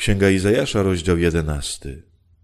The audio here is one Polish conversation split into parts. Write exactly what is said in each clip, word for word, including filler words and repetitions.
Księga Izajasza, rozdział jedenasty.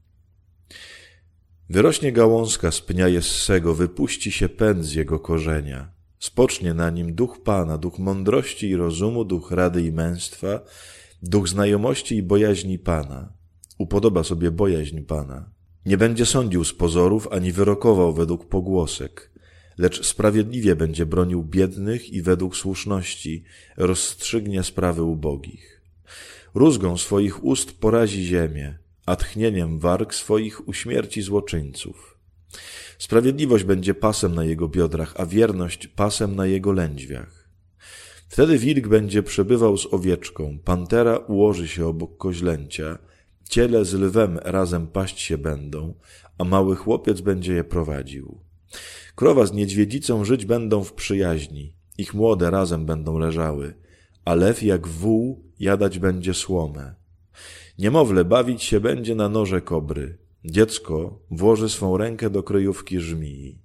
Wyrośnie gałązka z pnia Jessego, wypuści się pęd z jego korzenia. Spocznie na nim duch Pana, duch mądrości i rozumu, duch rady i męstwa, duch znajomości i bojaźni Pana. Upodoba sobie bojaźń Pana. Nie będzie sądził z pozorów, ani wyrokował według pogłosek, lecz sprawiedliwie będzie bronił biednych i według słuszności rozstrzygnie sprawy ubogich. Rózgą swoich ust porazi ziemię, a tchnieniem warg swoich uśmierci złoczyńców. Sprawiedliwość będzie pasem na jego biodrach, a wierność pasem na jego lędźwiach. Wtedy wilk będzie przebywał z owieczką, pantera ułoży się obok koźlęcia, ciele z lwem razem paść się będą, a mały chłopiec będzie je prowadził. Krowa z niedźwiedzicą żyć będą w przyjaźni, ich młode razem będą leżały, a lew jak wół jadać będzie słomę. Niemowlę bawić się będzie na noże kobry, dziecko włoży swą rękę do kryjówki żmii.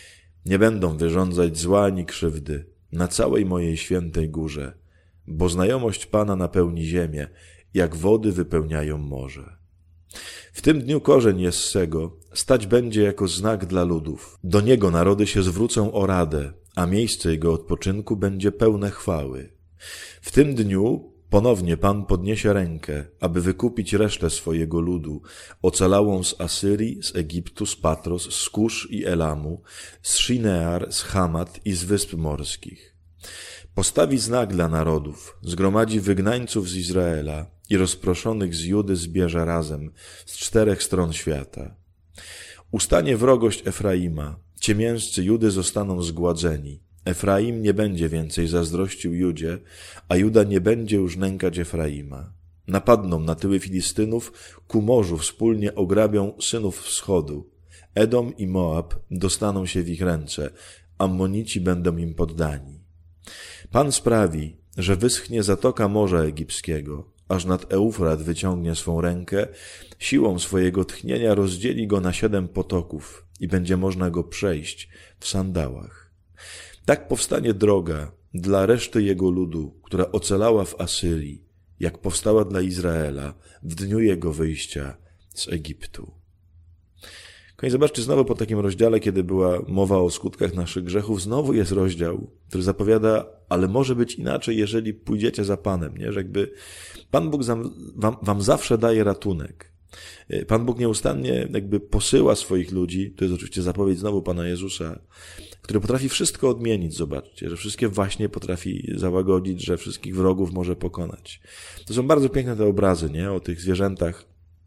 Nie będą wyrządzać zła ani krzywdy na całej mojej świętej górze, bo znajomość Pana napełni ziemię, jak wody wypełniają morze. W tym dniu korzeń Jessego stać będzie jako znak dla ludów. Do niego narody się zwrócą o radę, a miejsce jego odpoczynku będzie pełne chwały. W tym dniu ponownie Pan podniesie rękę, aby wykupić resztę swojego ludu, ocalałą z Asyrii, z Egiptu, z Patros, z Kusz i Elamu, z Shinear, z Hamat i z wysp morskich. Postawi znak dla narodów, zgromadzi wygnańców z Izraela i rozproszonych z Judy zbierze razem z czterech stron świata. Ustanie wrogość Efraima, ciemiężcy Judy zostaną zgładzeni. Efraim nie będzie więcej zazdrościł Judzie, a Juda nie będzie już nękać Efraima. Napadną na tyły Filistynów, ku morzu wspólnie ograbią synów wschodu. Edom i Moab dostaną się w ich ręce, Ammonici będą im poddani. Pan sprawi, że wyschnie zatoka Morza Egipskiego, aż nad Eufrat wyciągnie swą rękę, siłą swojego tchnienia rozdzieli go na siedem potoków i będzie można go przejść w sandałach. Tak powstanie droga dla reszty jego ludu, która ocalała w Asyrii, jak powstała dla Izraela w dniu jego wyjścia z Egiptu. Kochani, zobaczcie, znowu po takim rozdziale, kiedy była mowa o skutkach naszych grzechów, znowu jest rozdział, który zapowiada, ale może być inaczej, jeżeli pójdziecie za Panem, nie? Że jakby Pan Bóg wam, wam zawsze daje ratunek. Pan Bóg nieustannie jakby posyła swoich ludzi, to jest oczywiście zapowiedź znowu Pana Jezusa, który potrafi wszystko odmienić, zobaczcie, że wszystkie właśnie potrafi załagodzić, że wszystkich wrogów może pokonać. To są bardzo piękne te obrazy, nie? O tych zwierzętach,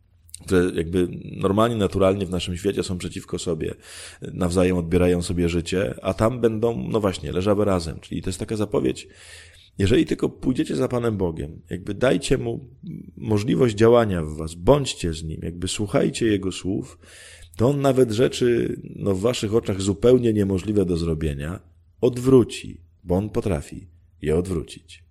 które jakby normalnie, naturalnie w naszym świecie są przeciwko sobie, nawzajem odbierają sobie życie, a tam będą, no właśnie, leżały razem. Czyli to jest taka zapowiedź, jeżeli tylko pójdziecie za Panem Bogiem, jakby dajcie Mu możliwość działania w was, bądźcie z Nim, jakby słuchajcie Jego słów, to On nawet rzeczy no, w waszych oczach zupełnie niemożliwe do zrobienia odwróci, bo On potrafi je odwrócić.